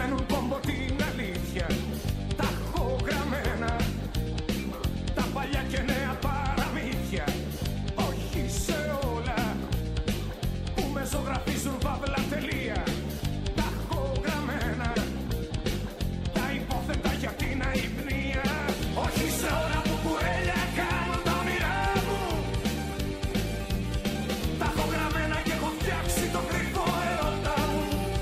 μένουν πόμπο την αλήθεια. Τα έχω γραμμένα, τα παλιά και νέα παραμύθια. Όχι σε όλα που με ζωγραφίζουν παύλα τελεία. Τα έχω γραμμένα, τα υπόθετα για την αϊπνία. Όχι σε όλα που κουρέλια κάνουν τα όνειρά μου. Τα έχω γραμμένα και έχω φτιάξει το κρυφό ερώτα μου.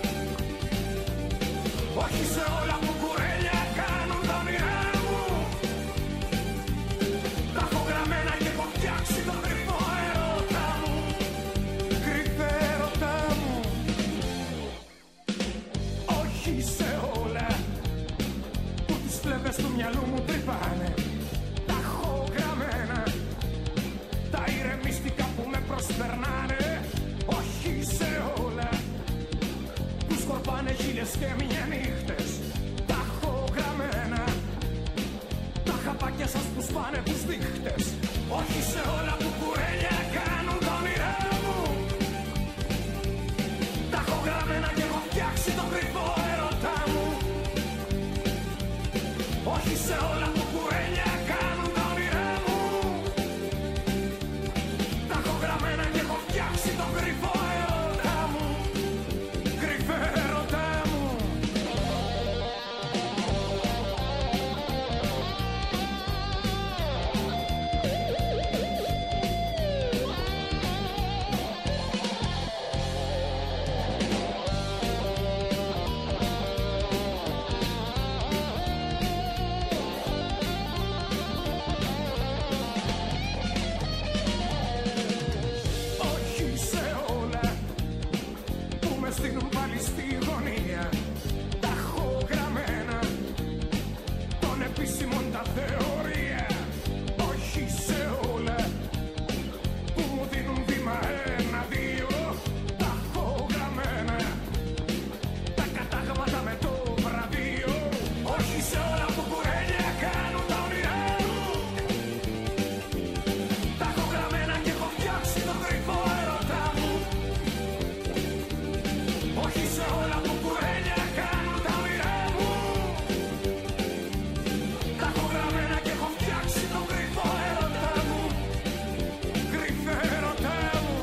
Όχι σε όλα που κουρέλια κάνουν τα όνειρά μου. Τα έχω γραμμένα και έχω φτιάξει το κρυφό ερώτα μου. Κρυφέ ερώτα μου. Όχι σε όλα που τις φλέβες του μυαλού μου τρυπάνε. Τα έχω γραμμένα, τα ηρεμιστικά που με προσπερνάνε. Όχι σε όλα που σκορπάνε χίλιες και μια νύχτες. Τα έχω γραμμένα, τα χαπάκια σας που σπάνε τους δείχτες. Όχι σε όλα που κουρέλια κάνουν τα όνειρά μου. Τα έχω γραμμένα και έχω φτιάξει το κρυφό ερώτα μου. Όχι σε όλα που κουρέλια κάνουν τα όνειρά μου. Τα έχω γραμμένα και έχω φτιάξει το κρυφό ερώτα μου. Κρυφέ ερώτα μου. Όχι σε όλα που με στείλουν πάλι στη γωνία. Τα έχω γραμμένα των επίσημων τα θεωρία. Όχι σε όλα που μου δίνουν βήμα ένα-δύο. Τα έχω γραμμένα τα κατάγματα με το βραβείο. Όχι σε όλα που κουρέλια κάνουν τα όνειρά μου. Τα έχω γραμμένα και έχω φτιάξει το κρυφό ερώτα μου. Όχι σε όλα που κουρέλια κάνουν τα όνειρά μου. Τα έχω γραμμένα και έχω φτιάξει το κρυφό ερώτα μου. Κρυφέ ερώτα μου.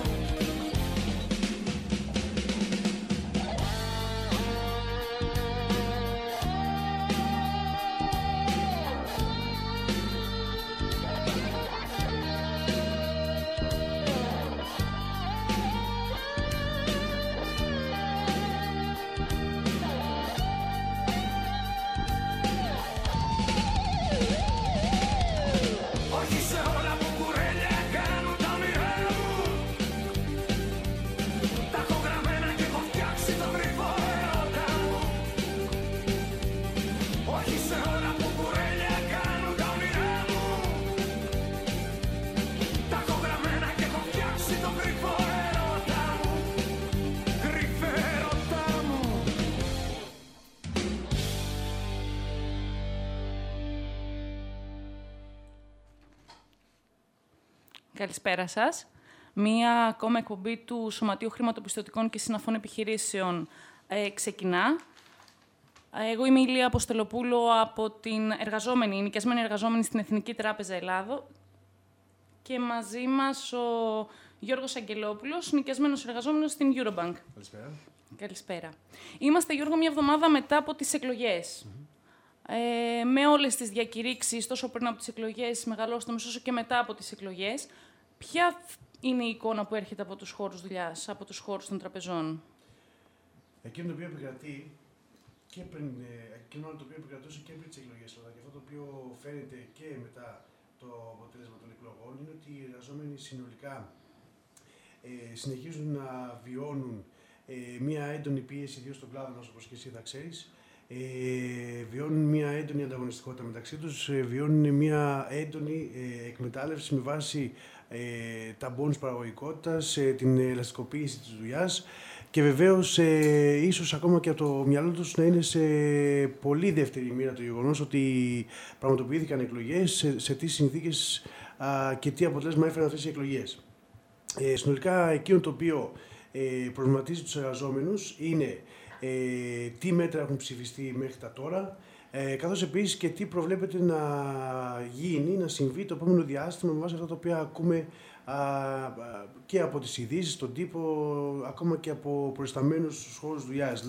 Όχι σε όλα που κουρέλια κάνουν τα όνειρά μου. Τα έχω γραμμένα και έχω φτιάξει το κρυφό ερώτα μου. Όχι σε όλα που κουρέλια κάνουν τα όνειρά μου. Τα έχω γραμμένα και έχω φτιάξει το κρυφό ερώτα μου. Κρυφέ ερώτα μου. Καλησπέρα σας. Μία ακόμα εκπομπή του Σωματείου Χρηματοπιστωτικών και Συναφών Επιχειρήσεων ξεκινά. Εγώ είμαι η Ηλία Αποστολοπούλου από την νοικιασμένη εργαζόμενη στην Εθνική Τράπεζα Ελλάδο και μαζί μας ο Γιώργος Αγγελόπουλος, νοικιασμένος εργαζόμενος στην Eurobank. Καλησπέρα. Καλησπέρα. Είμαστε, Γιώργο, μια εβδομάδα μετά από τις εκλογές. Με όλες τις διακηρύξεις, τόσο πριν από τις εκλογές, μεγαλώστομες, όσο και μετά από τις εκλογές, ποια είναι η εικόνα που έρχεται από τους χώρους δουλειάς, από τους χώρους των τραπεζών? Εκείνο το οποίο επικρατεί και πριν, εκείνο το οποίο επικρατούσε και πριν τις εκλογές, αλλά και αυτό το οποίο φαίνεται και μετά το αποτέλεσμα των εκλογών, είναι ότι οι εργαζόμενοι συνολικά συνεχίζουν να βιώνουν μία έντονη πίεση, ιδίως στον κλάδο μας, όπως και εσύ θα ξέρεις. Βιώνουν μία έντονη ανταγωνιστικότητα μεταξύ τους, βιώνουν μία έντονη εκμετάλλευση με βάση τα bonus παραγωγικότητας, την ελαστικοποίηση της δουλειάς και βεβαίως ίσως ακόμα και από το μυαλό τους να είναι σε πολύ δεύτερη μοίρα το γεγονός ότι πραγματοποιήθηκαν εκλογές, σε τι συνθήκες και τι αποτέλεσμα έφεραν αυτές οι εκλογές. Συνολικά εκείνο το οποίο προβληματίζει τους εργαζόμενους είναι τι μέτρα έχουν ψηφιστεί μέχρι τα τώρα, καθώς επίσης και τι προβλέπεται να γίνει, να συμβεί το επόμενο διάστημα με βάση αυτά τα οποία ακούμε και από τις ειδήσεις, στον τύπο, ακόμα και από προϊσταμένους στους χώρους δουλειάς.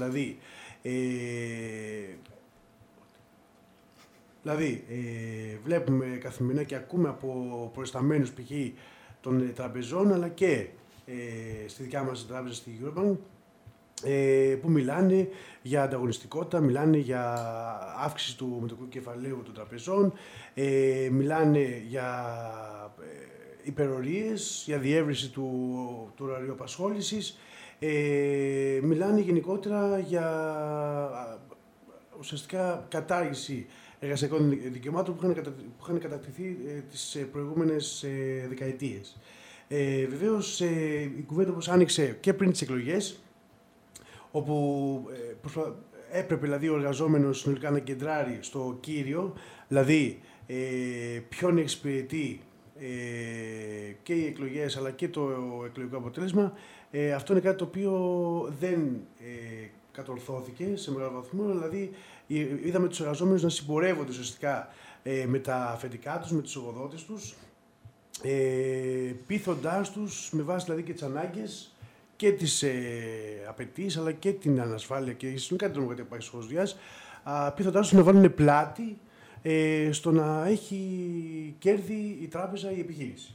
Δηλαδή, βλέπουμε καθημερινά και ακούμε από προϊσταμένους π.χ. των τραπεζών, αλλά και στη δικιά μας τράπεζα, στη Eurobank, που μιλάνε για ανταγωνιστικότητα, μιλάνε για αύξηση του μετοχικού κεφαλαίου των τραπεζών, μιλάνε για υπερορίες, για διεύρυνση του ωραρίου απασχόλησης, μιλάνε γενικότερα για ουσιαστικά κατάργηση εργασιακών δικαιωμάτων που είχαν κατακτηθεί τις προηγούμενες δεκαετίες. Βεβαίως, η κουβέντα όπως άνοιξε και πριν τις εκλογές, όπου έπρεπε δηλαδή ο εργαζόμενος συνολικά να κεντράρει στο κύριο, δηλαδή ποιον εξυπηρετεί και οι εκλογές αλλά και το εκλογικό αποτέλεσμα. Αυτό είναι κάτι το οποίο δεν κατορθώθηκε σε μεγάλο βαθμό, δηλαδή είδαμε τους εργαζόμενους να συμπορεύονται ουσιαστικά με τα αφεντικά τους, με τους εργοδότες τους, πείθοντάς τους με βάση δηλαδή και τις ανάγκες και τις απαιτήσεις, αλλά και την ανασφάλεια και συνολικά την τρομοκρατία που υπάρχει στους χώρους δουλειάς, πείθοντάς τους να βάλουν πλάτη στο να έχει κέρδη η τράπεζα ή η επιχείρηση.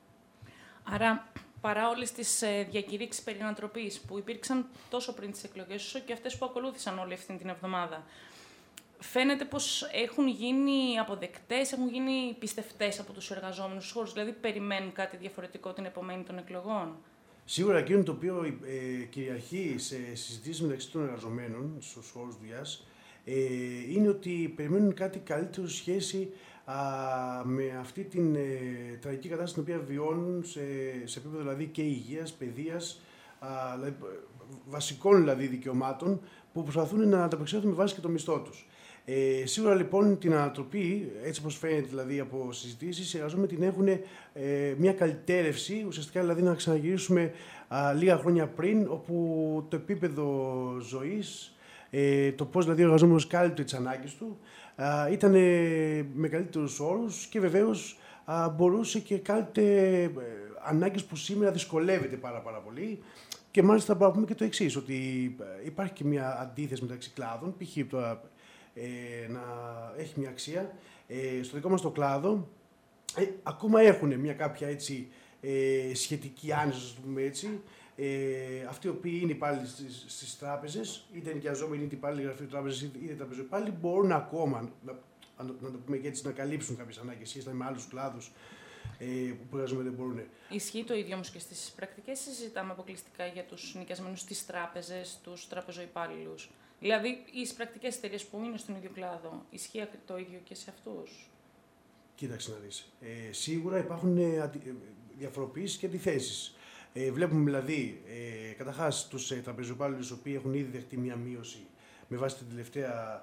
Άρα, παρά όλες τις διακηρύξεις περί ανατροπής που υπήρξαν τόσο πριν τις εκλογές, όσο και αυτές που ακολούθησαν όλη αυτή την εβδομάδα, φαίνεται πως έχουν γίνει αποδεκτές, έχουν γίνει πιστευτές από τους εργαζόμενους στους χώρους, δηλαδή περιμένουν κάτι διαφορετικό την επομένη των εκλογών. Σίγουρα εκείνο το οποίο κυριαρχεί σε συζητήσεις μεταξύ των εργαζομένων στους χώρους δουλειάς είναι ότι περιμένουν κάτι καλύτερο σχέση με αυτή την τραγική κατάσταση την οποία βιώνουν σε επίπεδο δηλαδή και υγείας, παιδείας, δηλαδή, βασικών δηλαδή δικαιωμάτων που προσπαθούν να ανταπεξέλθουν με βάση και το μισθό τους. Σίγουρα λοιπόν την ανατροπή, έτσι όπως φαίνεται δηλαδή από συζητήσεις, οι εργαζόμενοι την έχουν μια καλυτέρευση, ουσιαστικά δηλαδή να ξαναγυρίσουμε λίγα χρόνια πριν, όπου το επίπεδο ζωής, το πώς δηλαδή ο εργαζόμενος κάλυπτε τις ανάγκες του, ήταν με καλύτερους όρους και βεβαίως μπορούσε και κάλυπτε ανάγκες που σήμερα δυσκολεύεται πάρα πολύ. Και μάλιστα μπορούμε να πούμε και το εξής, ότι υπάρχει και μια αντίθεση μεταξύ κλάδων, π.χ. να έχει μια αξία. Στο δικό μας το κλάδο ακόμα έχουν μια κάποια έτσι, σχετική άνεση, ας το πούμε έτσι, αυτοί οι οποίοι είναι υπάλληλοι στις τράπεζες, είτε ενοικιαζόμενοι είτε υπάλληλοι γραφείου τράπεζες είτε τραπεζοϊπάλληλοι, μπορούν ακόμα να το πούμε και έτσι, να καλύψουν κάποιες ανάγκες σχετικά με άλλους κλάδους που εργαζόμενοι δεν μπορούν. Ισχύει το ίδιο όμως και στις πρακτικές, συζητάμε αποκλειστικά για τους νοικιασμένους στις τράπεζες, τους τραπεζοϊπάλληλους. Δηλαδή, οι πρακτικές εταιρείες που είναι στον ίδιο κλάδο, ισχύει το ίδιο και σε αυτούς? Κοίταξε να δεις. Σίγουρα υπάρχουν διαφοροποιήσεις και αντιθέσεις. Βλέπουμε δηλαδή, καταρχάς, τους τραπεζοϊπάλληλους οι οποίοι έχουν ήδη δεχτεί μια μείωση με βάση την τελευταία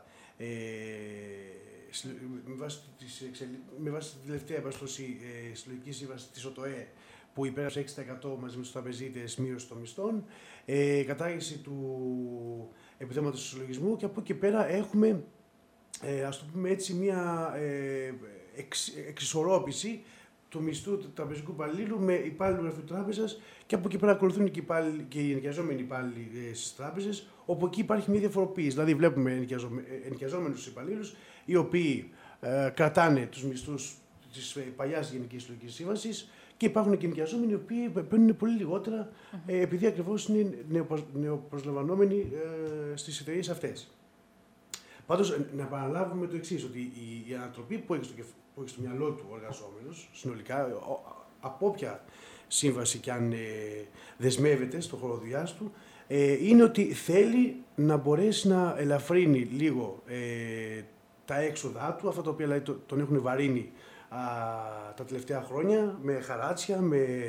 με βάση την τελευταία συλλογική σύμβαση της ΟΤΟΕ που υπέγραψε 6% μαζί με τους τραπεζίτες μείωση των μισθών, κατάργηση του επιδόματος του συλλογισμού, και από εκεί πέρα έχουμε, ας το πούμε έτσι, μια εξισορρόπηση του μισθού του τραπεζικού υπαλλήλου με υπάλληλου γραφείου τράπεζας, και από εκεί πέρα ακολουθούν και οι ενοικιαζόμενοι υπάλληλοι στις τράπεζες, όπου εκεί υπάρχει μια διαφοροποίηση. Δηλαδή, βλέπουμε ενοικιαζόμενους υπαλλήλους οι οποίοι κρατάνε τους μισθούς της παλιάς Γενικής Συλλογικής Σύμβασης, και υπάρχουν και ενοικιαζόμενοι οι οποίοι παίρνουν πολύ λιγότερα, επειδή ακριβώς είναι νεοπροσλαμβανόμενοι στις εταιρείες αυτές. Πάντως, να επαναλάβουμε το εξής, ότι η ανατροπή που έχει στο μυαλό του ο εργαζόμενος, συνολικά, από όποια σύμβαση και αν δεσμεύεται στο χώρο δουλειάς του, είναι ότι θέλει να μπορέσει να ελαφρύνει λίγο τα έξοδά του, αυτά τα οποία δηλαδή, τον έχουν βαρύνει τα τελευταία χρόνια, με χαράτσια,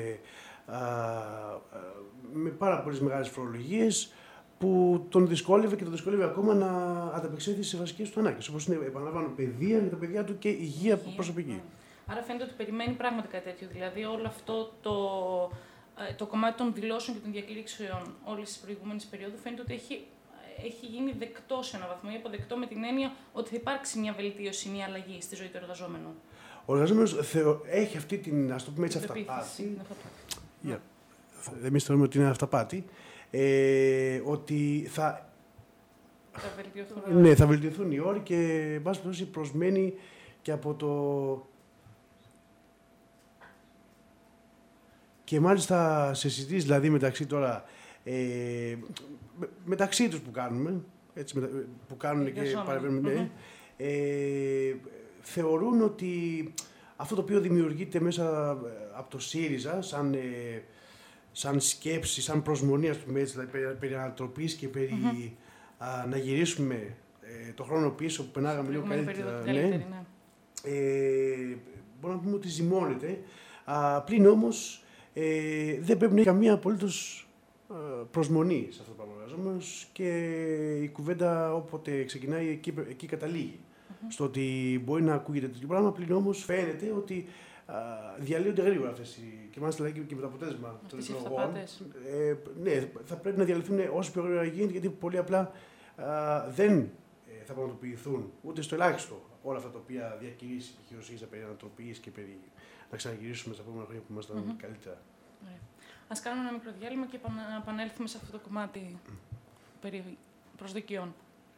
με πάρα πολλές μεγάλες φορολογίες, που τον δυσκόλευε και τον δυσκολεύει ακόμα να ανταπεξέλθει σε βασικές του ανάγκες, όπως είναι, επαναλαμβάνω, παιδεία για τα παιδιά του και υγεία προσωπική. Άρα φαίνεται ότι περιμένει πράγματι κάτι τέτοιο. Δηλαδή, όλο αυτό το κομμάτι των δηλώσεων και των διακήρυξεων όλης της προηγούμενης περίοδου φαίνεται ότι έχει έχει γίνει δεκτό σε έναν βαθμό ή αποδεκτό με την έννοια ότι θα υπάρξει μια βελτίωση, μια αλλαγή στη ζωή του εργαζόμενου. Ο εργαζόμενος έχει αυτή την, ας το πούμε έτσι, αυταπάτη. Εμείς θεωρούμε ότι είναι αυταπάτη. Ότι θα βελτιωθούν οι όροι και εν πάση περιπτώσει προσμένει και από το... Και μάλιστα σε συζητήσεις δηλαδή μεταξύ τώρα, μεταξύ τους που κάνουμε, έτσι, που κάνουν και παρεμβαίνουν, θεωρούν ότι αυτό το οποίο δημιουργείται μέσα από το ΣΥΡΙΖΑ σαν σκέψη, σαν προσμονή, ας πούμε έτσι, δηλαδή, περί ανατροπής και περί να γυρίσουμε το χρόνο πίσω που περνάγαμε λίγο καλύτερα. Μπορούμε να πούμε ότι ζυμώνεται. Πλην όμως δεν πρέπει να έχει καμία απολύτως προσμονή σε αυτό το πράγμα και η κουβέντα όποτε ξεκινάει εκεί καταλήγει. Στο ότι μπορεί να ακούγεται τέτοιο πράγμα, πλην όμως φαίνεται ότι διαλύονται γρήγορα αυτές και μάλιστα δηλαδή και με το αποτέλεσμα των εκλογών. Ναι, θα πρέπει να διαλυθούν όσο πιο γρήγορα γίνεται, γιατί πολύ απλά δεν θα πραγματοποιηθούν ούτε στο ελάχιστο όλα αυτά τα οποία διακηρύσει η ΣΥΡΙΖΑ περί ανατροπής και περί να ξαναγυρίσουμε στα επόμενα χρόνια που ήμασταν καλύτερα. Ας κάνουμε ένα μικρό διάλειμμα και να επανέλθουμε σε αυτό το κομμάτι περί προσδοκιών.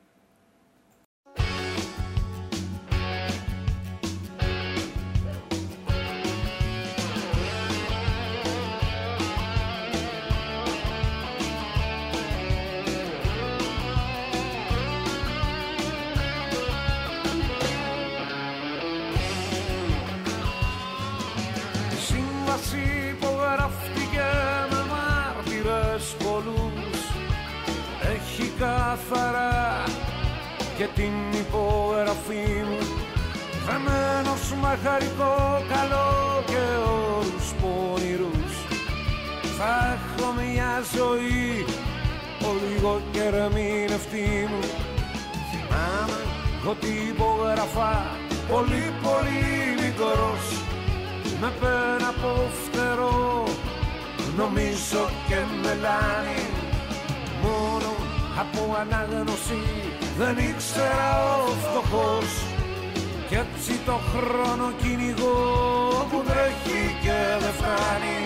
Καθαρά και την υπογραφή μου δεμένος με χαρικό καλό και όρους πονηρούς. Θα έχω μια ζωή λίγο και ερμηνευτή μου. Θυμάμαι ότι υπογραφά πολύ πολύ μικρός με πένα από φτερό, νομίζω και μελάνι. Μόνο από ανάγνωση δεν ήξερα ο φτωχός κι έτσι το χρόνο κυνηγώ που τρέχει και δεν φτάνει.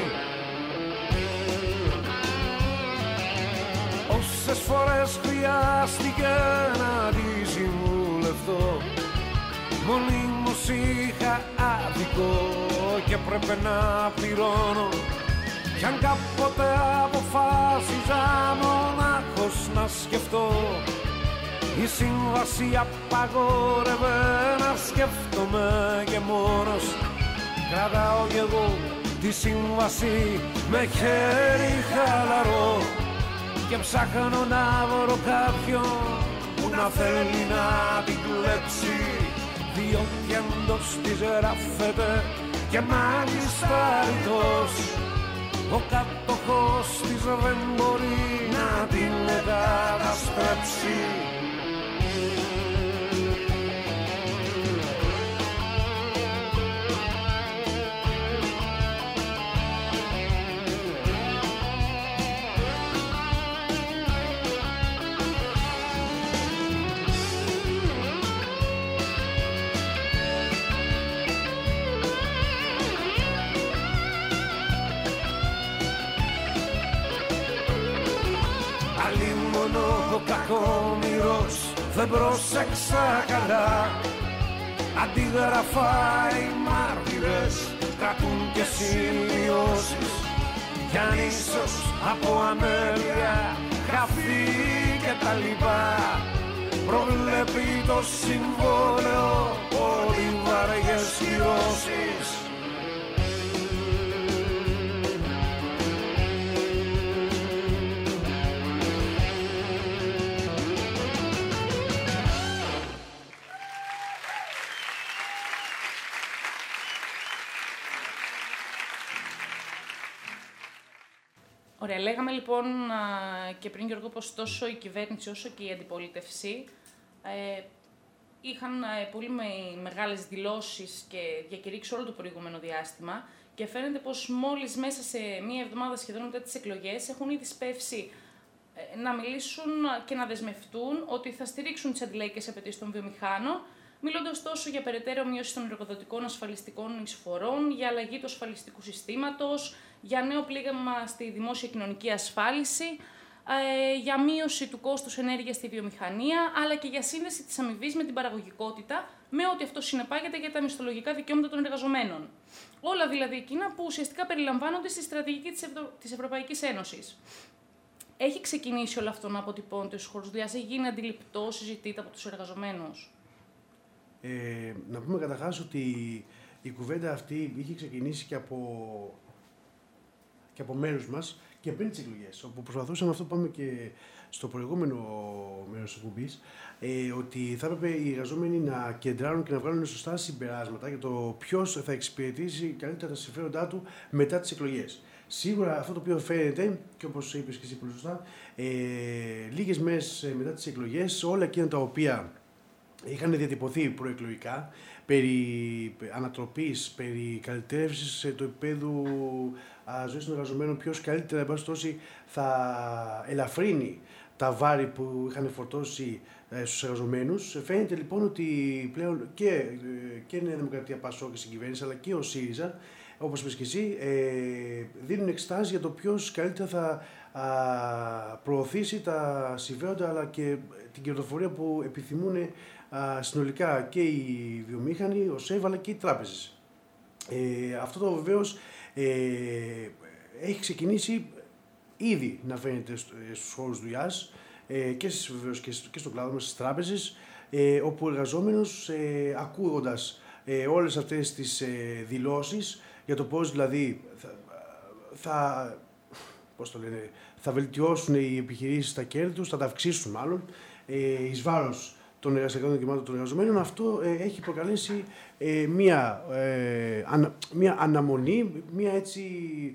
Όσες φορές χρειάστηκε να τη συμβουλευτώ, μονίμως είχα άδικο και πρέπει να πληρώνω. Κι αν κάποτε αποφάσιζα μονάχος να σκεφτώ, η σύμβαση απαγόρευε να σκέφτομαι και μόνος. Κρατάω κι εγώ τη σύμβαση με χέρι χαλαρό και ψάχνω να βρω κάποιον που να θέλει να την κλέψει, διότι εντός της γράφεται και μάλιστα ρητός. Ο κατοχός της δεν μπορεί να την καταστρέψει. Ο κακόμοιρος δεν πρόσεξα καλά, αντίγραφα οι μάρτυρες κρατούν και σημειώσεις, κι αν ίσως από αμέλεια χαθεί και τα λοιπά, προβλέπει το συμβόλαιο πολύ βαριές κυρώσεις. Ωραία, λέγαμε λοιπόν και πριν, Γιώργο, πως τόσο η κυβέρνηση όσο και η αντιπολίτευση είχαν πολύ μεγάλες δηλώσεις και διακηρύξεις όλο το προηγούμενο διάστημα και φαίνεται πως μόλις μέσα σε μία εβδομάδα σχεδόν μετά τις εκλογές έχουν ήδη σπεύσει να μιλήσουν και να δεσμευτούν ότι θα στηρίξουν τις αντιλαϊκές απαιτήσεις των βιομηχάνων, μιλώντας τόσο για περαιτέρω μείωση των εργοδοτικών ασφαλιστικών εισφορών, για αλλαγή του ασφαλιστικού συστήματος, για νέο πλήγμα στη δημόσια κοινωνική ασφάλιση, για μείωση του κόστους ενέργειας στη βιομηχανία, αλλά και για σύνδεση της αμοιβής με την παραγωγικότητα, με ό,τι αυτό συνεπάγεται για τα μισθολογικά δικαιώματα των εργαζομένων. Όλα δηλαδή εκείνα που ουσιαστικά περιλαμβάνονται στη στρατηγική της Ευρωπαϊκής Ένωσης. Έχει ξεκινήσει όλο αυτό να αποτυπώνεται στους χώρους δουλειάς, έχει γίνει αντιληπτό, συζητείται από τους εργαζομένους? Να πούμε καταρχάς ότι η κουβέντα αυτή είχε ξεκινήσει και από μέρους μας και πριν τις εκλογές, όπου προσπαθούσαμε αυτό που πάμε και στο προηγούμενο μέρος της εκπομπής, ότι θα έπρεπε οι εργαζόμενοι να κεντράρουν και να βγάλουν σωστά συμπεράσματα για το ποιος θα εξυπηρετήσει καλύτερα τα συμφέροντά του μετά τις εκλογές. Σίγουρα αυτό το οποίο φαίνεται, και όπως είπες και εσύ πολύ σωστά, λίγες μέρες μετά τις εκλογές, όλα εκείνα τα οποία είχαν διατυπωθεί προεκλογικά περί ανατροπής, περί καλυτέρευσης του επίπεδου ζωής των εργαζομένων, ποιος καλύτερα, εν πάση περιπτώσει, θα ελαφρύνει τα βάρη που είχαν φορτώσει στους εργαζομένους. Φαίνεται λοιπόν ότι πλέον και η Νέα Δημοκρατία, ΠΑΣΟΚ και στην κυβέρνηση, αλλά και ο ΣΥΡΙΖΑ, όπως είπες και εσύ, δίνουν εξετάσεις για το ποιος καλύτερα θα προωθήσει τα συμφέροντα αλλά και την κερδοφορία που επιθυμούν συνολικά και οι βιομήχανοι, ο ΣΕΒ, αλλά και οι τράπεζες. Αυτό το βεβαίως έχει ξεκινήσει ήδη να φαίνεται στους χώρους δουλειάς και στον κλάδο μας, στις τράπεζες, όπου ο εργαζόμενος, ακούγοντας όλες αυτές τις δηλώσεις για το πώς δηλαδή θα βελτιώσουν οι επιχειρήσεις τα κέρδη τους, θα τα αυξήσουν μάλλον, εις βάρος των εργασιακών δικαιωμάτων των εργαζομένων, αυτό έχει προκαλέσει μία αναμονή, μία έτσι,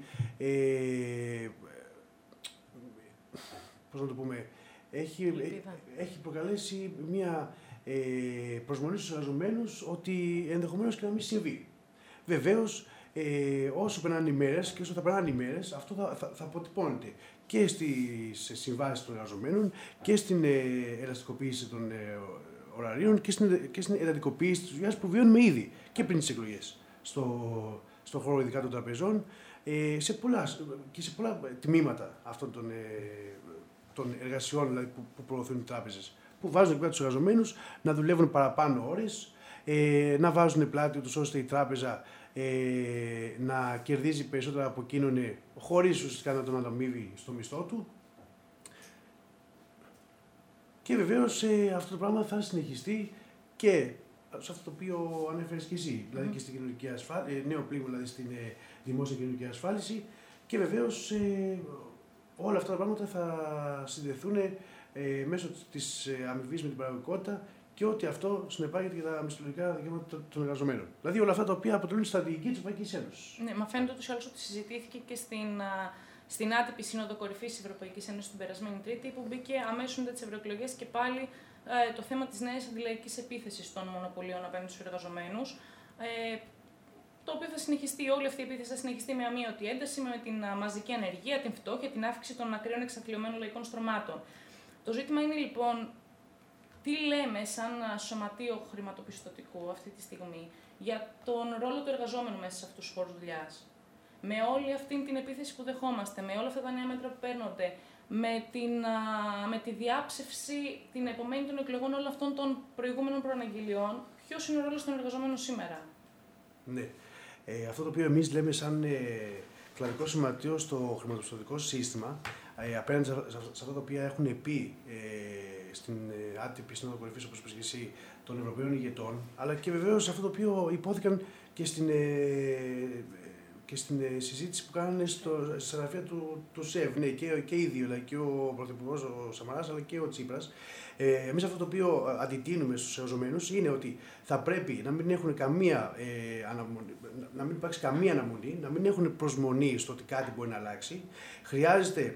πώς να το πούμε, έχει προκαλέσει μία προσμονή στους εργαζομένους ότι ενδεχομένως και να μην συμβεί. Βεβαίως, όσο περνάνε οι μέρες και όσο θα περνάνε οι μέρες, αυτό θα αποτυπώνεται και στις συμβάσεις των εργαζομένων και στην ελαστικοποίηση των ωραρίων και στην εντατικοποίηση της δουλειάς που βιώνουμε ήδη και πριν τις εκλογές στον χώρο ειδικά των τραπεζών, σε πολλά τμήματα αυτών των εργασιών δηλαδή, που προωθούν οι τράπεζες, που βάζουν εκεί πέρα τους εργαζομένους να δουλεύουν παραπάνω ώρες, να βάζουν πλάτη τους ώστε η τράπεζα να κερδίζει περισσότερα από εκείνον χωρίς ουσιαστικά να τον ανταμείβει στο μισθό του. Και βεβαίως αυτό το πράγμα θα συνεχιστεί και σε αυτό το οποίο ανέφερες και εσύ, δηλαδή και στην κοινωνική ασφάλιση, νέο πλήγμα δηλαδή στην δημόσια κοινωνική ασφάλιση, και βεβαίως όλα αυτά τα πράγματα θα συνδεθούν μέσω της αμοιβής με την παραγωγικότητα και ότι αυτό συνεπάγεται για τα μισθολογικά δικαιώματα των εργαζομένων. Δηλαδή όλα αυτά τα οποία αποτελούν στρατηγική της Ευρωπαϊκής Ένωσης. Ναι, μα φαίνεται ούτως ή άλλως ότι συζητήθηκε και στην άτυπη Σύνοδο Κορυφής της Ευρωπαϊκής Ένωσης την περασμένη Τρίτη, που μπήκε αμέσως μετά τις ευρωεκλογές και πάλι το θέμα της νέας αντιλαϊκής επίθεσης των μονοπωλίων απέναντι στους εργαζομένους. Το οποίο θα συνεχιστεί, όλη αυτή η επίθεση θα συνεχιστεί με αμύωτη ένταση, με την μαζική ανεργία, την φτώχεια, την αύξηση των ακραίων εξαθλιωμένων λαϊκών στρωμάτων. Το ζήτημα είναι λοιπόν, τι λέμε σαν σωματείο χρηματοπιστωτικού αυτή τη στιγμή για τον ρόλο του εργαζόμενου μέσα σε αυτούς τους χώρους δουλειάς. Με όλη αυτή την επίθεση που δεχόμαστε, με όλα αυτά τα νέα μέτρα που παίρνονται, με τη διάψευση, την επομένη των εκλογών όλων αυτών των προηγούμενων προαναγγελιών, ποιος είναι ο ρόλος των εργαζομένων σήμερα? Ναι. Αυτό το οποίο εμείς λέμε σαν κλαδικό σωματείο στο χρηματοπιστωτικό σύστημα, απέναντι σε αυτά τα οποία έχουν πει στην άτυπη Σύνοδο Κορυφής, όπως είπες και εσύ, των Ευρωπαίων ηγετών, αλλά και βεβαίως αυτό το οποίο υπόθηκαν και στην συζήτηση που κάνανε στη γραφεία του ΣΕΒ, ναι, και οι δύο, δηλαδή και ο Πρωθυπουργός ο Σαμαράς αλλά και ο Τσίπρας. Εμείς αυτό το οποίο αντιτείνουμε στους εργαζομένους είναι ότι θα πρέπει να μην έχουν να μην υπάρξει καμία αναμονή, να μην έχουν προσμονή στο ότι κάτι μπορεί να αλλάξει. Χρειάζεται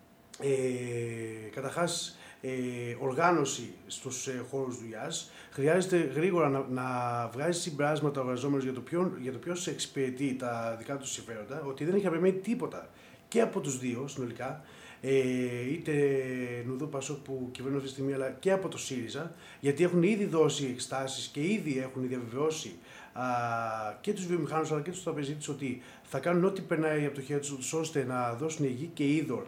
καταρχάς οργάνωση στους χώρους δουλειάς. Χρειάζεται γρήγορα να βγάζει συμπεράσματα ο εργαζόμενος για το ποιος εξυπηρετεί τα δικά του συμφέροντα, ότι δεν έχει απομείνει τίποτα και από τους δύο συνολικά. είτε Νουδού Πασόκ που κυβερνούν αυτή τη στιγμή, αλλά και από το ΣΥΡΙΖΑ, γιατί έχουν ήδη δώσει εκστάσεις και ήδη έχουν διαβεβαιώσει και τους βιομηχάνους αλλά και τους τραπεζίτες ότι θα κάνουν ό,τι περνάει από το χέρι τους ώστε να δώσουν γη και είδωρ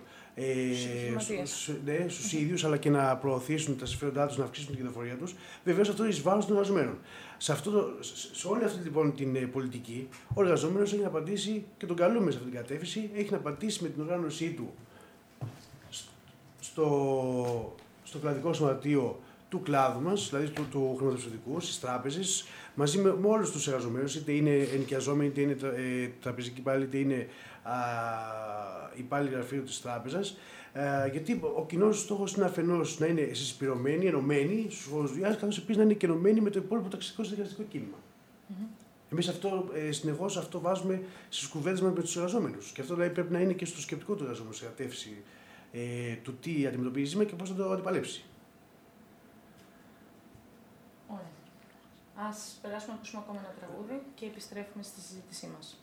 στους ίδιους, αλλά και να προωθήσουν τα συμφέροντά τους, να αυξήσουν την κερδοφορία τους. Βεβαίως αυτό εις βάρος των εργαζομένων. Σε όλη αυτή λοιπόν την πολιτική, ο εργαζόμενος έχει να απαντήσει και τον καλούμε σε αυτή την κατεύθυνση, έχει να απαντήσει με την οργάνωσή του στο κλαδικό σωματείο του κλάδου μας, δηλαδή του χρηματοπιστωτικού, στις τράπεζες, μαζί με όλους τους εργαζομένους, είτε είναι ενοικιαζόμενοι, είτε είναι τραπεζικοί υπάλληλοι, είτε είναι υπάλληλοι γραφείου της τράπεζας. Γιατί ο κοινός στόχος είναι αφενός να είναι συσπηρωμένοι, ενωμένοι στους φόρους δουλειάς, καθώς επίσης να είναι και ενωμένοι με το υπόλοιπο ταξικό συνεργαστικό κίνημα. Εμείς συνεχώς αυτό βάζουμε στις κουβέντες μας με τους εργαζόμενους. Και αυτό δηλαδή πρέπει να είναι και στο σκεπτικό του εργαζόμενου σε κατεύθυνση του τι αντιμετωπίζει και πώς θα το αντιπαλέψει. Ωραία. Ας περάσουμε να ακούσουμε ακόμα ένα τραγούδι και επιστρέφουμε στη συζήτησή μας.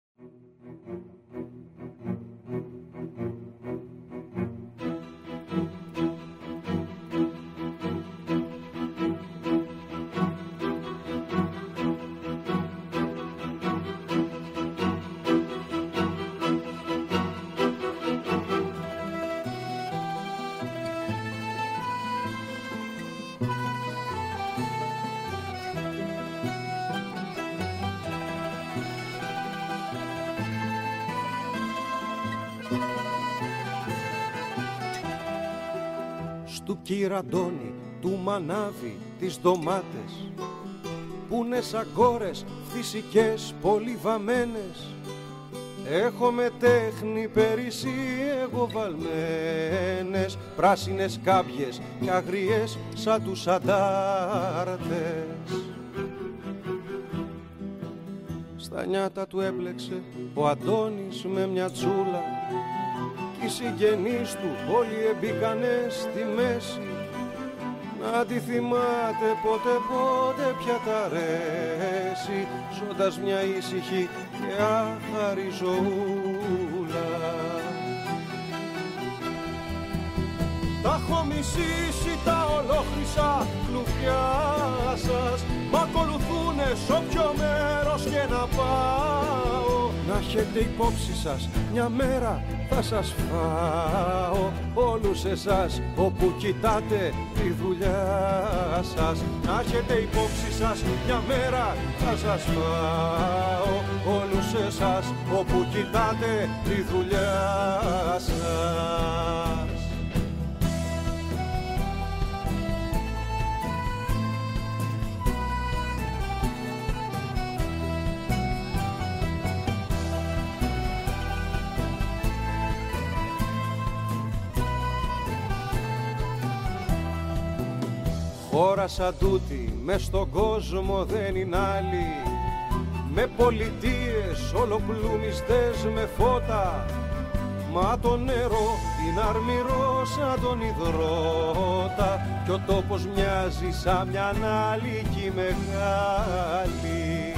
Του κυραντώνει, του μανάβει τις ντομάτες πούνε σαν κόρες φυσικές πολύ βαμμένες. Έχω με τέχνη περισσή εγώ βαλμένες, πράσινες κάμπιες και αγριές σαν τους αντάρτες. Στα νιάτα του έπλεξε ο Αντώνης με μια τσούλα κι οι συγγενείς του όλοι εμπήκανε στη μέση. Να τη θυμάται πότε πια τ' αρέσει, ζώντας μια ήσυχη και άχαρη ζωούλα. Τα έχω μισήσει τα ολόχρυσα κλουβιά σας, μ' ακολουθούνε σ' όποιο μέρος και να πάω. Να έχετε υπόψη σας, μια μέρα θα σας φάω όλους εσάς όπου κοιτάτε τη δουλειά σας. Να έχετε υπόψη σας, μια μέρα θα σας φάω όλους εσάς όπου κοιτάτε τη δουλειά σας. Χώρα σαν τούτη μες στον κόσμο δεν είναι άλλη, με πολιτείες ολοπλουμιστές με φώτα. Μα το νερό είναι αρμυρό σαν τον υδρότα κι ο τόπος μοιάζει σαν μια νάλικη μεγάλη.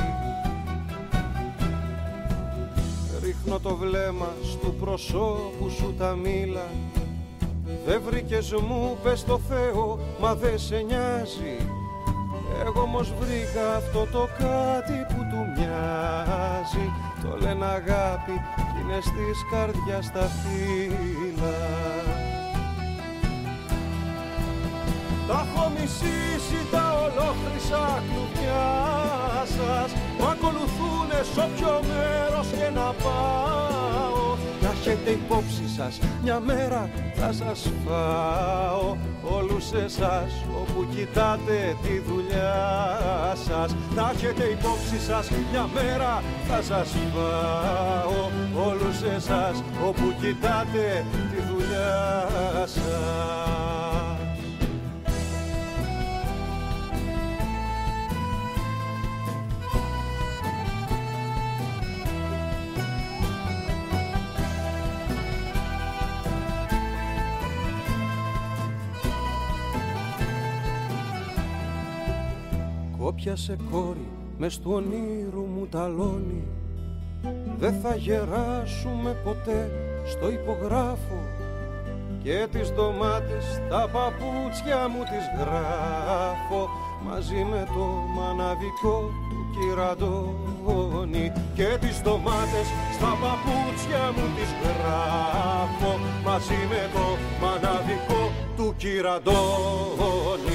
Ρίχνω το βλέμμα στου προσώπου σου τα μήλα. Δεν βρήκες μου πες το Θεό, μα δεν σε νοιάζει. Εγώ όμως βρήκα αυτό το κάτι που του μοιάζει. Το λένε αγάπη κι είναι στις καρδιάς τα φύλλα. Τα έχω μισήσει τα ολόχρυσα κλουβιά σας, μ' ακολουθούνε σ' όποιο μέρος και να πάω. Να έχετε υπόψη σας, μια μέρα θα σας φάω όλους εσάς όπου κοιτάτε τη δουλειά σας. Να έχετε υπόψη σας, μια μέρα θα σας φάω όλους εσάς όπου κοιτάτε τη δουλειά σας. Κόπιασε κόρη μες του ονείρου μου ταλόνι. Δεν θα γεράσουμε ποτέ στο υπογράφω. και τις ντομάτες στα παπούτσια μου τις γράφω μαζί με το μαναβικό του Κυραντώνη. Και τις ντομάτες στα παπούτσια μου τις γράφω μαζί με το μαναβικό του Κυραντώνη.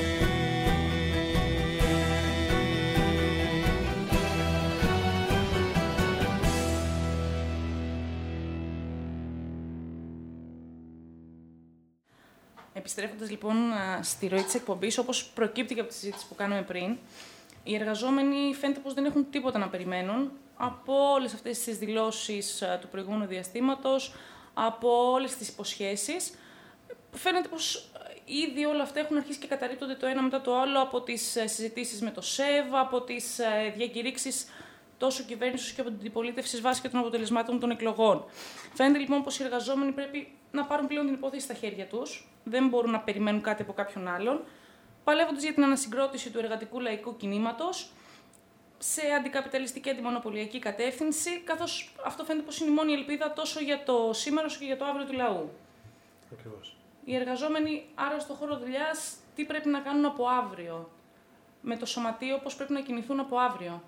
Επιστρέφοντας λοιπόν στη ροή της εκπομπής, όπως προκύπτει και από τη συζήτηση που κάναμε πριν, οι εργαζόμενοι φαίνεται πως δεν έχουν τίποτα να περιμένουν από όλες αυτές τις δηλώσεις του προηγούμενου διαστήματος, από όλες τις υποσχέσεις. Φαίνεται πως ήδη όλα αυτά έχουν αρχίσει και καταρρίπτονται το ένα μετά το άλλο από τις συζητήσεις με το ΣΕΒ, από τις διακηρύξεις τόσο κυβέρνησης και από την αντιπολίτευση βάσει και των αποτελεσμάτων των εκλογών. Φαίνεται λοιπόν πως οι εργαζόμενοι πρέπει να πάρουν πλέον την υπόθεση στα χέρια τους, δεν μπορούν να περιμένουν κάτι από κάποιον άλλον, παλεύοντας για την ανασυγκρότηση του εργατικού λαϊκού κινήματος σε αντικαπιταλιστική αντιμονοπολιακή κατεύθυνση, καθώς αυτό φαίνεται πως είναι η μόνη ελπίδα τόσο για το σήμερα όσο και για το αύριο του λαού. Ακριβώς. Οι εργαζόμενοι άρα στο χώρο δουλειάς τι πρέπει να κάνουν από αύριο, με το σωματείο πώς πρέπει να κινηθούν από αύριο.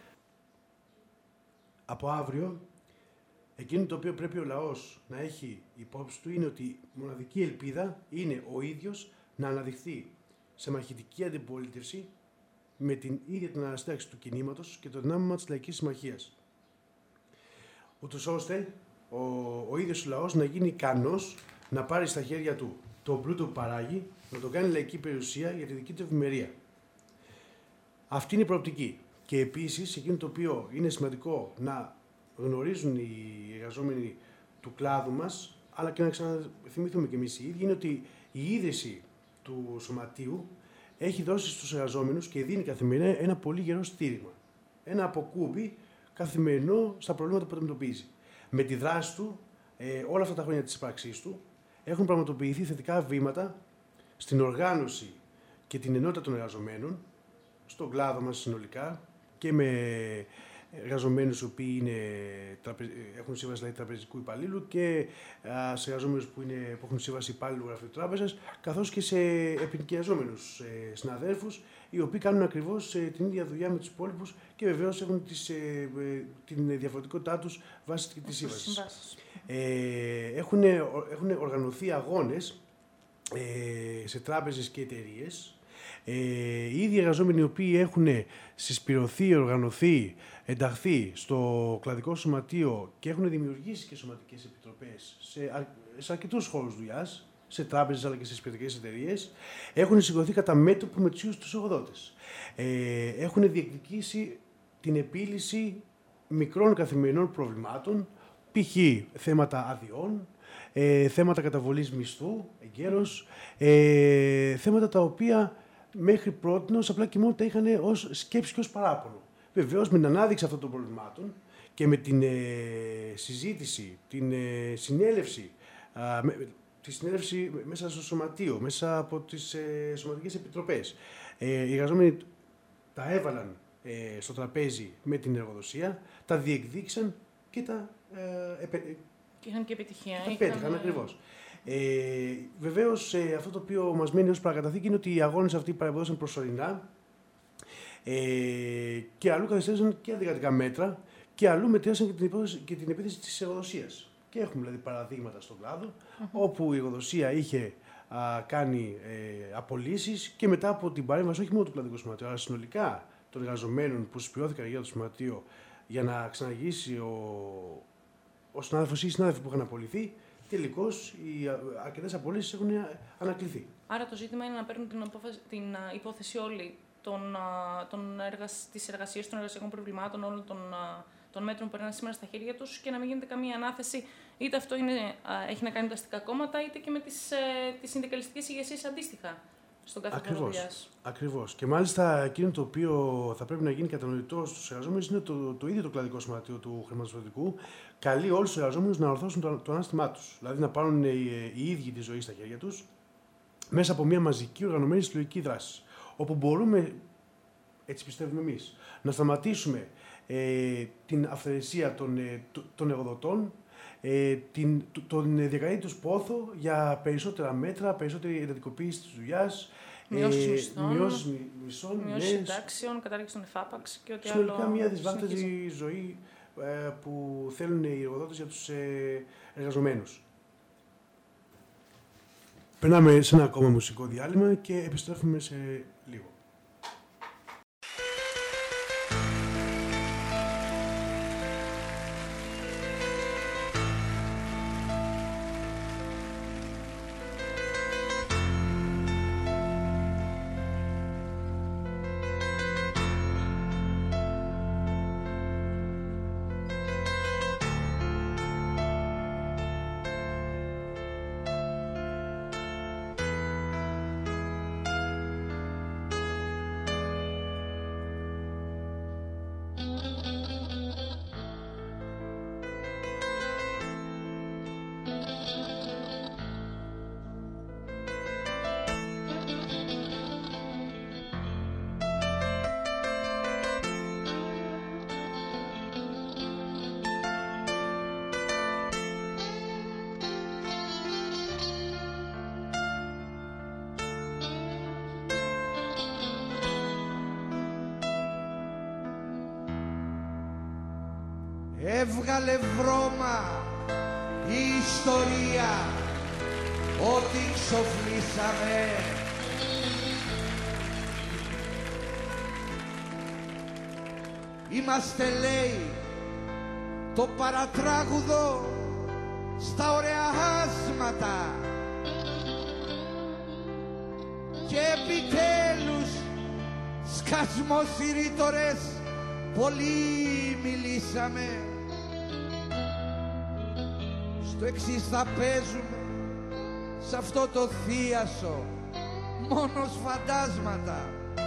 Από αύριο, εκείνο το οποίο πρέπει ο λαός να έχει υπόψη του είναι ότι η μοναδική ελπίδα είναι ο ίδιος να αναδειχθεί σε μαχητική αντιπολίτευση με την ίδια την αναστάτωση του κινήματος και το δυνάμωμα της Λαϊκής Συμμαχίας. Ούτως ώστε ο ίδιος ο λαός να γίνει ικανός να πάρει στα χέρια του το πλούτο που παράγει, να το κάνει λαϊκή περιουσία για τη δική του ευημερία. Αυτή είναι η προοπτική. Και επίσης, εκείνο το οποίο είναι σημαντικό να γνωρίζουν οι εργαζόμενοι του κλάδου μας, αλλά και να ξαναθυμηθούμε και εμείς οι ίδιοι, είναι ότι η ίδρυση του σωματείου έχει δώσει στους εργαζόμενους και δίνει καθημερινά ένα πολύ γερό στήριγμα. Ένα αποκούμπι καθημερινό στα προβλήματα που αντιμετωπίζει. Με τη δράση του, όλα αυτά τα χρόνια της ύπαρξής του, έχουν πραγματοποιηθεί θετικά βήματα στην οργάνωση και την ενότητα των εργαζομένων, στον κλάδο μας συνολικά, και με εργαζομένους οι οποίοι έχουν σύμβαση δηλαδή, τραπεζικού υπαλλήλου και σε εργαζόμενους που έχουν σύμβαση υπάλληλου γραφείου τράπεζας, καθώς και σε επινοικιαζόμενους συναδέλφους, οι οποίοι κάνουν ακριβώς την ίδια δουλειά με τους υπόλοιπους και βεβαίως έχουν την διαφορετικότητά τους βάσει της σύμβασης. Έχουν οργανωθεί αγώνες σε τράπεζες και εταιρείες. Οι ίδιοι εργαζόμενοι οι οποίοι έχουν συσπηρωθεί, οργανωθεί, ενταχθεί στο κλαδικό σωματείο και έχουν δημιουργήσει και σωματικές επιτροπές σε αρκετούς χώρους δουλειάς, σε τράπεζες αλλά και σε συσπηρωτικές εταιρείες, έχουν σηκωθεί κατά μέτωπο με τους ίδιους τους εργοδότες. Έχουν διεκδικήσει την επίλυση μικρών καθημερινών προβλημάτων, π.χ. θέματα αδειών, θέματα καταβολής μισθού, εγκαίρως, θέματα τα οποία μέχρι πρότινος απλά και μόνο τα είχαν ως σκέψη και ως παράπονο. Βεβαίως με την ανάδειξη αυτών των προβλημάτων και με την συζήτηση, την συνέλευση, τη συνέλευση μέσα στο σωματείο, μέσα από τις σωματικές επιτροπές, οι εργαζόμενοι τα έβαλαν στο τραπέζι με την εργοδοσία, τα διεκδίκησαν και τα Και είχαν και επιτυχία. τα πέτυχαν ακριβώς. Βεβαίως, αυτό το οποίο μας μένει ως παρακαταθήκη είναι ότι οι αγώνες αυτοί παρεμποδόσαν προσωρινά και αλλού καθυστέρησαν και αντικρατικά μέτρα και αλλού μετρίασαν και την επίθεση της εργοδοσίας. Και έχουμε δηλαδή παραδείγματα στον κλάδο όπου η εργοδοσία είχε κάνει απολύσεις και μετά από την παρέμβαση όχι μόνο του κλαδικού σωματείου, αλλά συνολικά των εργαζομένων που συσπηρώθηκαν για το σωματείο για να ξαναγήσει ο συνάδελφος ή οι συνάδελφοι που είχαν απολυθεί. Τελικώς οι αρκετές απολύσεις έχουν ανακληθεί. Άρα το ζήτημα είναι να παίρνουν την υπόθεση όλη της εργασίας, των εργασιακών προβλημάτων, όλων των μέτρων που περνάνε σήμερα στα χέρια τους και να μην γίνεται καμία ανάθεση, είτε αυτό έχει να κάνει με τα αστικά κόμματα, είτε και με τις συνδικαλιστικές ηγεσίες αντίστοιχα στον κάθε χώρο δουλειάς. Ακριβώς. Και μάλιστα εκείνο το οποίο θα πρέπει να γίνει κατανοητό στους εργαζόμενους είναι το ίδιο το κλαδικό σωματείο του χρηματοπιστωτικού. Καλεί όλους τους εργαζόμενους να ορθώσουν το ανάστημά τους. Δηλαδή να πάρουν οι ίδιοι τη ζωή στα χέρια τους μέσα από μια μαζική οργανωμένη συλλογική δράση. Όπου μπορούμε, έτσι πιστεύουμε εμείς, να σταματήσουμε την αυθαιρεσία των εργοδοτών, τον διακρατήτως πόθο για περισσότερα μέτρα, περισσότερη εντατικοποίηση της δουλειάς, μειώσεις μισθών, μειώσεις συντάξεων, κατάργηση των εφάπαξ και ό,τι άλλο. Συνολικά μια δυσβάστατη ζωή που θέλουν οι εργοδότες για τους εργαζομένους. Περνάμε σε ένα ακόμα μουσικό διάλειμμα και επιστρέφουμε σε λίγο. Έβγαλε βρώμα η ιστορία ότι ξοφλήσαμε. Είμαστε, λέει, το παρατράγουδο στα ωραία άσματα και επιτέλους σκασμοσυρρήτορες πολύ μιλήσαμε. Στο εξής θα παίζουμε σ' αυτό το θίασο μόνος φαντάσματα.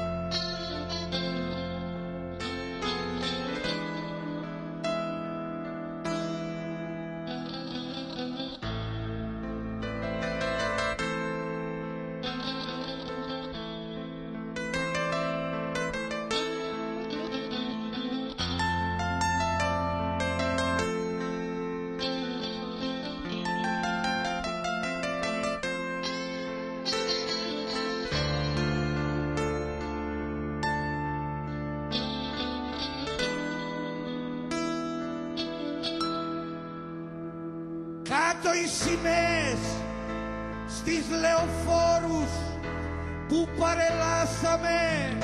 Κάτω οι σημαίες στις λεωφόρους που παρελάσαμε.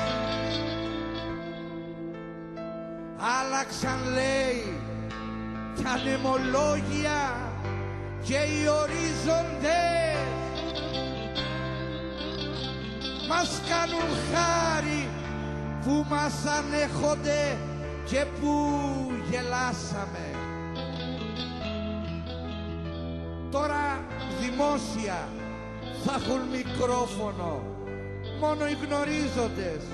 Άλλαξαν, λέει, τα ανεμολόγια και οι ορίζοντες. Μας κάνουν χάρη που μας ανέχονται και που γελάσαμε. Τώρα δημόσια θα έχουν μικρόφωνο μόνο οι γνωρίζοντες.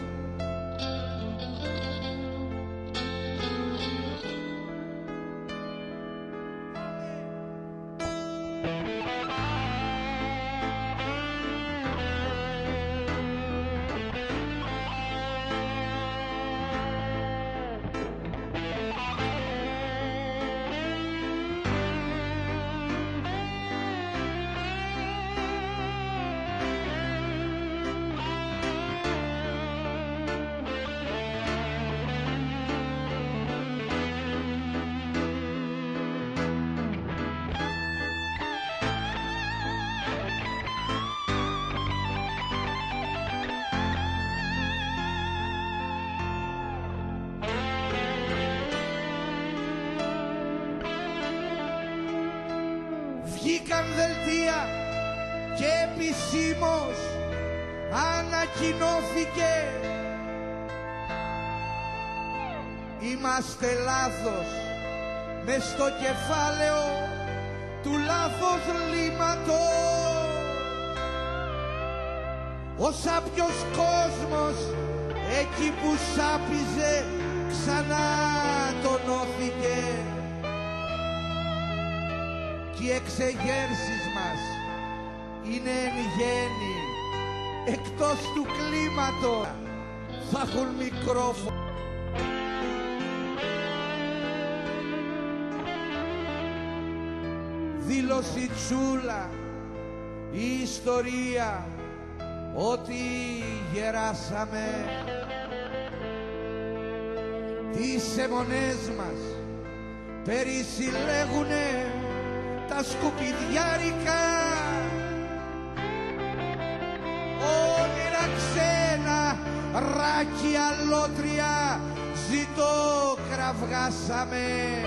Βγήκαν δελτία και επισήμως ανακοινώθηκε. Είμαστε λάθος μες στο κεφάλαιο του λάθος λύματος. Ο σάπιος κόσμος εκεί που σάπιζε ξανά τονώθηκε. Και οι εξεγέρσεις μας είναι εν γέννη εκτός του κλίματος. Θα έχουν μικρόφωνο. δήλωση τσούλα, η ιστορία ότι γεράσαμε. Τις αιμονές μας περισυλλέγουνε τα σκουπιδιάρικα, όνειρα ξένα, ράκι αλότρια, ζητώ κραυγάσαμε.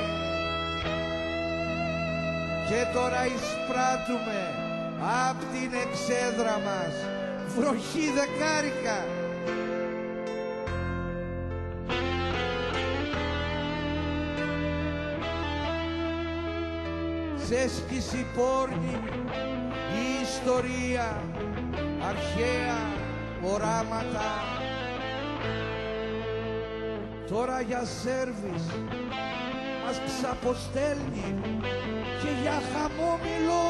Και τώρα εισπράττουμε απ' την εξέδρα μας βροχή δεκάρικα. Σε σκίση πόρνη η ιστορία, αρχαία οράματα. Τώρα για σέρβις μας ξαποστέλνει και για χαμόμηλο.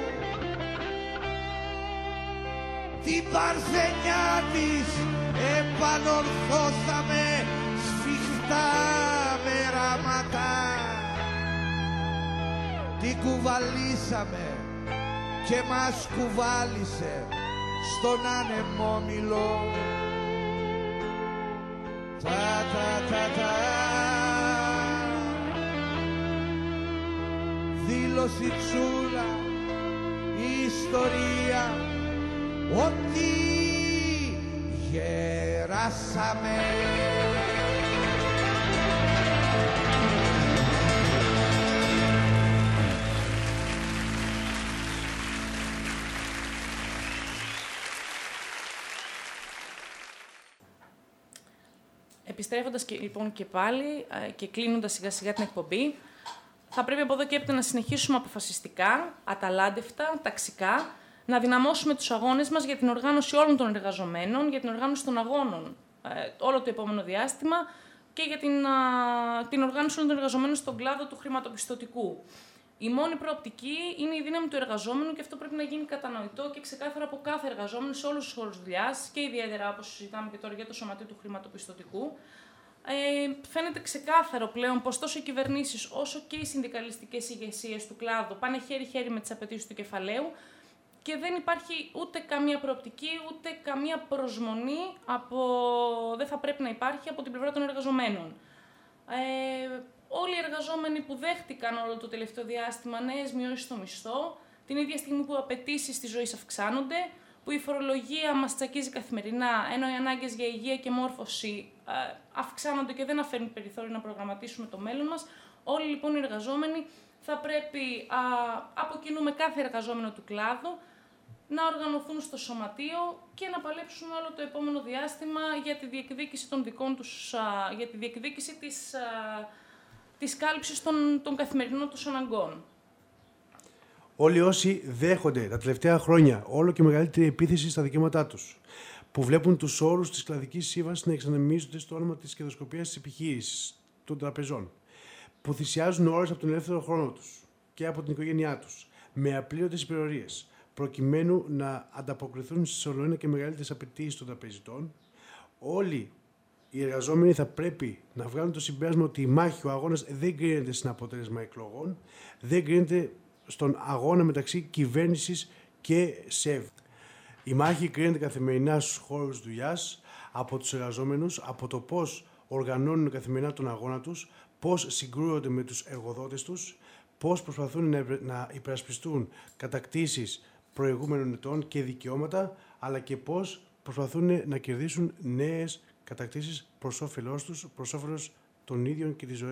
Την παρθενιά της επανορθώσαμε σφιχτά μεράματα. Την κουβαλήσαμε και μας κουβάλισε στον ανεμόμυλο. Τα δήλωση τσούλα, η ιστορία ότι γεράσαμε. Επιστρέφοντας λοιπόν και πάλι και κλείνοντας σιγά σιγά την εκπομπή, θα πρέπει από εδώ και έπειτα να συνεχίσουμε αποφασιστικά, αταλάντευτα, ταξικά, να δυναμώσουμε τους αγώνες μας για την οργάνωση όλων των εργαζομένων, για την οργάνωση των αγώνων όλο το επόμενο διάστημα και για την οργάνωση όλων των εργαζομένων στον κλάδο του χρηματοπιστωτικού. Η μόνη προοπτική είναι η δύναμη του εργαζόμενου και αυτό πρέπει να γίνει κατανοητό και ξεκάθαρα από κάθε εργαζόμενο σε όλους τους χώρους δουλειάς και ιδιαίτερα όπως συζητάμε και τώρα για το Σωματείο του Χρηματοπιστωτικού. Φαίνεται ξεκάθαρο πλέον πως τόσο οι κυβερνήσεις όσο και οι συνδικαλιστικές ηγεσίες του κλάδου πάνε χέρι-χέρι με τις απαιτήσεις του κεφαλαίου και δεν υπάρχει ούτε καμία προοπτική ούτε καμία προσμονή δεν θα πρέπει να υπάρχει από την πλευρά των εργαζομένων. Όλοι οι εργαζόμενοι που δέχτηκαν όλο το τελευταίο διάστημα νέες μειώσεις στο μισθό, την ίδια στιγμή που οι απαιτήσεις της ζωής αυξάνονται, που η φορολογία μας τσακίζει καθημερινά, ενώ οι ανάγκες για υγεία και μόρφωση αυξάνονται και δεν αφήνουν περιθώριο να προγραμματίσουμε το μέλλον μας, όλοι λοιπόν οι εργαζόμενοι θα πρέπει από κοινού με κάθε εργαζόμενο του κλάδου να οργανωθούν στο σωματείο και να παλέψουν όλο το επόμενο διάστημα για τη διεκδίκηση των δικών τους, για τη διεκδίκηση της κάλυψης των καθημερινών τους αναγκών. Όλοι όσοι δέχονται τα τελευταία χρόνια όλο και μεγαλύτερη επίθεση στα δικαιώματά τους, που βλέπουν τους όρους της κλαδικής σύμβασης να εξανεμίζονται στο όνομα της κερδοσκοπίας της επιχείρησης, των τραπεζών, που θυσιάζουν ώρες από τον ελεύθερο χρόνο τους και από την οικογένειά τους, με απλήρωτες υπερορίες, προκειμένου να ανταποκριθούν στις ολοένα και μεγαλύτερες απαιτήσεις των τραπεζιτών, όλοι οι εργαζόμενοι θα πρέπει να βγάλουν το συμπέρασμα ότι η μάχη, ο αγώνας δεν κρίνεται στην αποτέλεσμα εκλογών, δεν κρίνεται στον αγώνα μεταξύ κυβέρνησης και ΣΕΒ. Η μάχη κρίνεται καθημερινά στους χώρους δουλειάς, από τους εργαζόμενους, από το πώς οργανώνουν καθημερινά τον αγώνα τους, πώς συγκρούονται με τους εργοδότες τους, πώς προσπαθούν να υπερασπιστούν κατακτήσεις προηγούμενων ετών και δικαιώματα, αλλά και πώς προσπαθούν να κερδίσουν νέες κατακτήσεις προς όφελός τους, προς όφελος των ίδιων,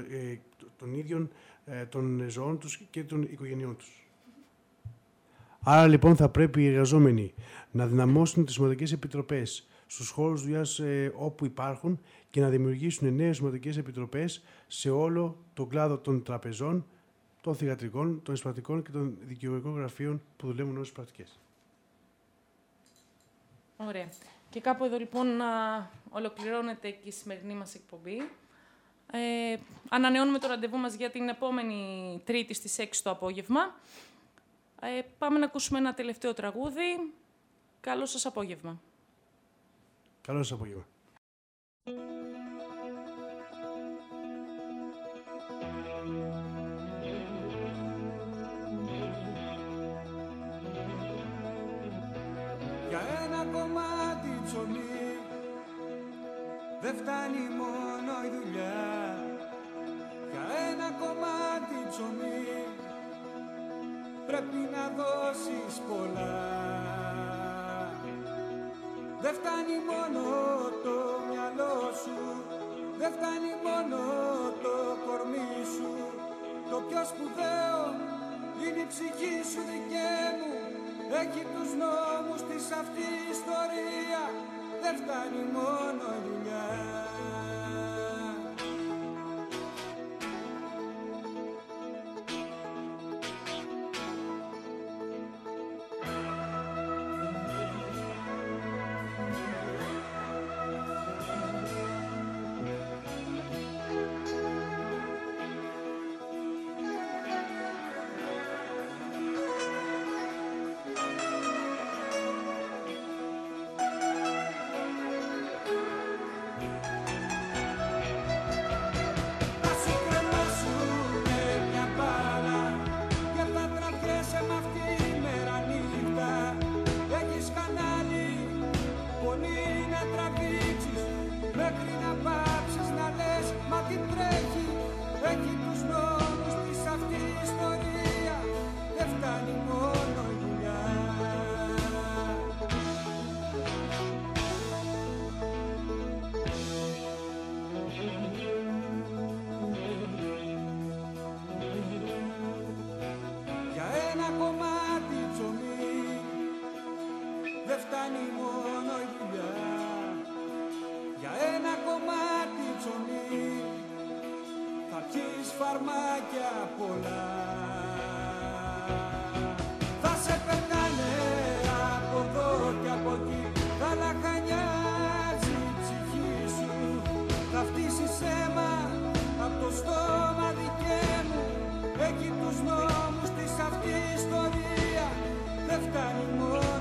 των ζωών τους και των οικογενειών τους. Άρα λοιπόν θα πρέπει οι εργαζόμενοι να δυναμώσουν τις σωματικές επιτροπές στους χώρους δουλειάς όπου υπάρχουν και να δημιουργήσουν νέες σωματικές επιτροπές σε όλο τον κλάδο των τραπεζών, των θυγατρικών, των εισπρακτικών και των δικηγορικών γραφείων που δουλεύουν ως πρακτικές. Ωραία. Και κάπου εδώ λοιπόν ολοκληρώνεται και η σημερινή μας εκπομπή. Ανανεώνουμε το ραντεβού μας για την επόμενη Τρίτη στις 6 το απόγευμα. Πάμε να ακούσουμε ένα τελευταίο τραγούδι. Καλό σας απόγευμα. Καλό σας απόγευμα. κομμάτι ψωμί δεν φτάνει μόνο η δουλειά. Για ένα κομμάτι ψωμί πρέπει να δώσεις πολλά. Δεν φτάνει μόνο το μυαλό σου, δεν φτάνει μόνο το κορμί σου. Το πιο σπουδαίο είναι η ψυχή σου δικαί μου. Έχει τους νόμους της αυτή η ιστορία. Δεν φτάνει μόνο η δουλειά. Φαρμάκια πολλά θα σε περνάνε από εδώ και από εκεί. Θα λαχανιάζει η ψυχή σου. Θα φτύσεις αίμα από το στόμα δικέ μου. Έχει τους νόμους της αυτή η ιστορία. Δεν φτάνει μόνο